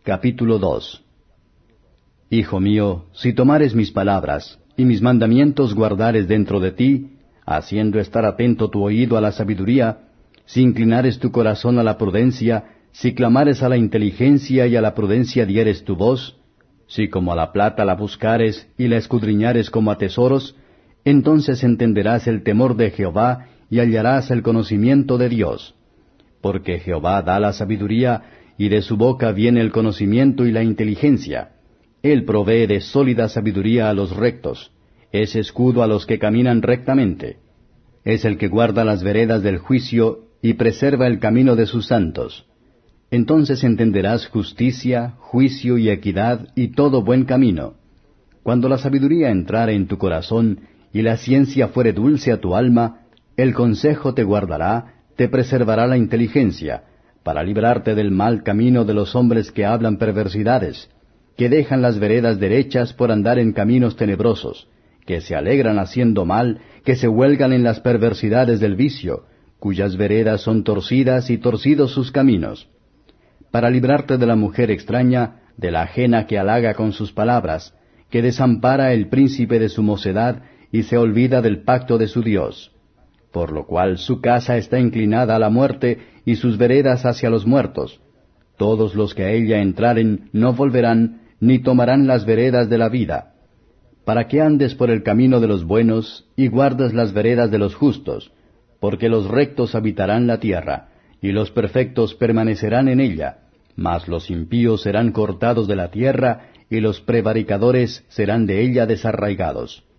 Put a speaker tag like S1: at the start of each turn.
S1: Capítulo 2. Hijo mío, si tomares mis palabras, y mis mandamientos guardares dentro de ti, haciendo estar atento tu oído a la sabiduría, si inclinares tu corazón a la prudencia, si clamares a la inteligencia y a la prudencia dieres tu voz, si como a la plata la buscares y la escudriñares como a tesoros, entonces entenderás el temor de Jehová y hallarás el conocimiento de Dios. Porque Jehová da la sabiduría, y de su boca viene el conocimiento y la inteligencia. Él provee de sólida sabiduría a los rectos, es escudo a los que caminan rectamente. Es el que guarda las veredas del juicio y preserva el camino de sus santos. Entonces entenderás justicia, juicio y equidad y todo buen camino. Cuando la sabiduría entrare en tu corazón y la ciencia fuere dulce a tu alma, el consejo te guardará, te preservará la inteligencia, para librarte del mal camino de los hombres que hablan perversidades, que dejan las veredas derechas por andar en caminos tenebrosos, que se alegran haciendo mal, que se huelgan en las perversidades del vicio, cuyas veredas son torcidas y torcidos sus caminos. Para librarte de la mujer extraña, de la ajena que halaga con sus palabras, que desampara el príncipe de su mocedad y se olvida del pacto de su Dios. Por lo cual su casa está inclinada a la muerte y sus veredas hacia los muertos. Todos los que a ella entraren no volverán, ni tomarán las veredas de la vida. Para que andes por el camino de los buenos y guardes las veredas de los justos, porque los rectos habitarán la tierra, y los perfectos permanecerán en ella, mas los impíos serán cortados de la tierra, y los prevaricadores serán de ella desarraigados.